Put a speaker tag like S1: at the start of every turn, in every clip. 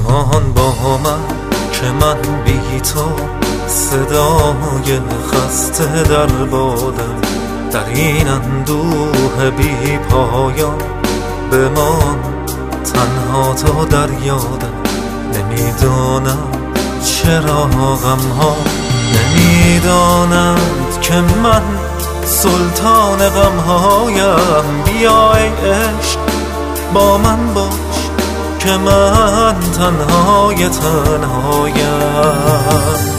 S1: بمان با من که من بی تو صدای خسته در بادم، در این اندوه بی پایان بمان تنها تو در یادم. نمیدانم چرا غمها نمیدانند که من سلطان غمهایم. بیا ای عشق با من باش که من تنهای تنهایم.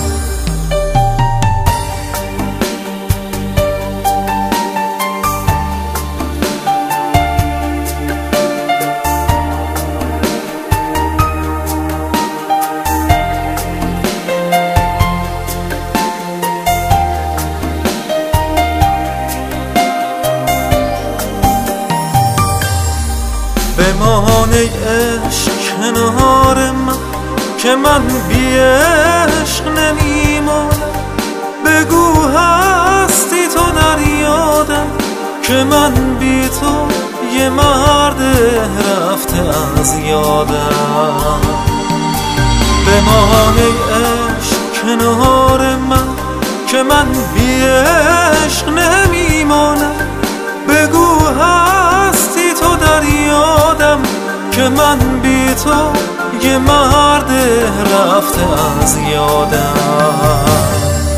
S1: بمان ای عشق کنار من که من بی عشق نمیمانم. بگو هستی تو در یادم که من بی تو یه مرد رفته از یادم. بمان ای عشق کنار من که من بی عشق نمیمانم. بگو هستی تو در یادم که من بی تو یه مرد رفته از یادم.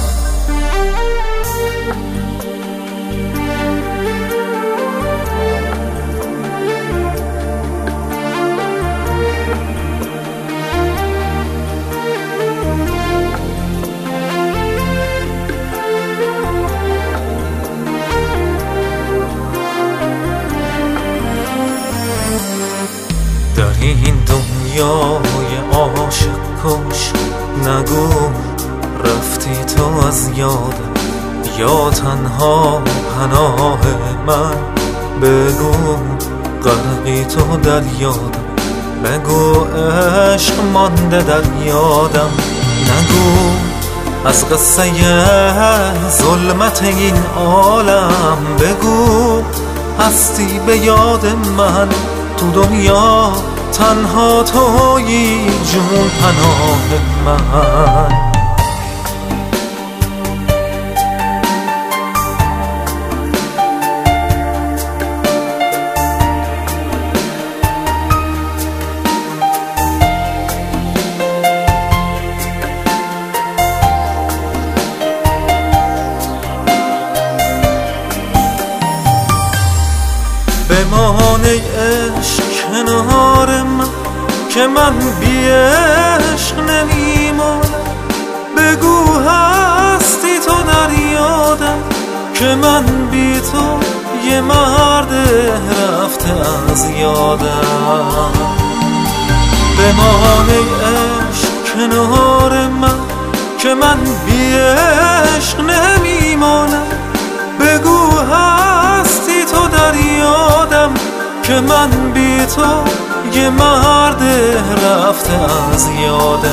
S1: در این دنیای عاشق کش نگو رفتی تو از یادم، یا تنها پناه من بگو غرقی تو در یادم. بگو عشق مانده در یادم، نگو از قصه ظلمت این عالم. بگو هستی به یاد من تو دنیا تنها تویی جون پناه من. بمان ای عشق کنار من که من بی عشق نمیمانم. بگو هستی تو در یادم که من بی تو یه مرد رفته از یادم. بمان ای عشق کنار من که من بی عشق نمیمانم. بگو هستی تو در یادم که من بی تو یه مرد رفته از یادم.